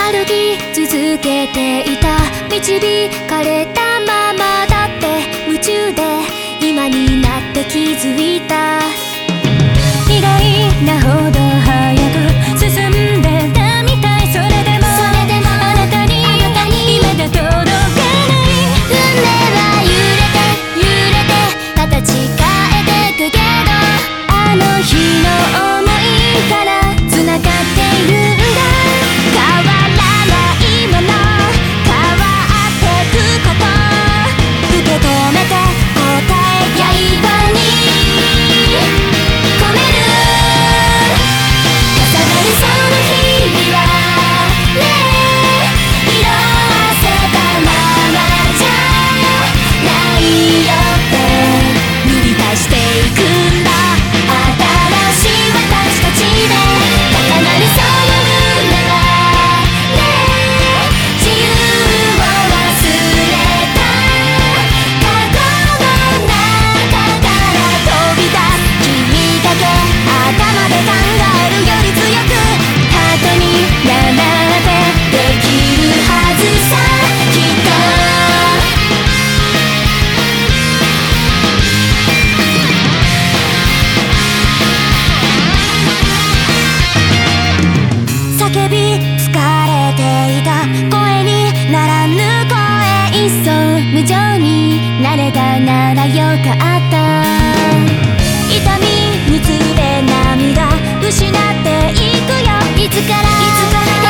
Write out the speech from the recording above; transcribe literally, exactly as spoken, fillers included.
歩き続けていた、導かれたままだって夢中で今になって気づいた。意外なほど早く進んでたみたい。それでもあなたに今だ届かない。運命は揺れて揺れて形変えてくけど、あの日の想いから繋がっているんだ。変わらないもの、変わってくこと、受け止めて答え刃に込める。重なるその日々はね、色あせたままじゃないよって塗り足していくんだ。新しい私たちで高鳴るその胸はね、自由を忘れた過去の中から飛び出す。君だけ頭で考えるより強くハートになってできるはずさ、きっと。叫び疲れていた声にならぬ声、いっそ無情になれたならよかった。痛みにつれ涙失っていくよ。いつからいつから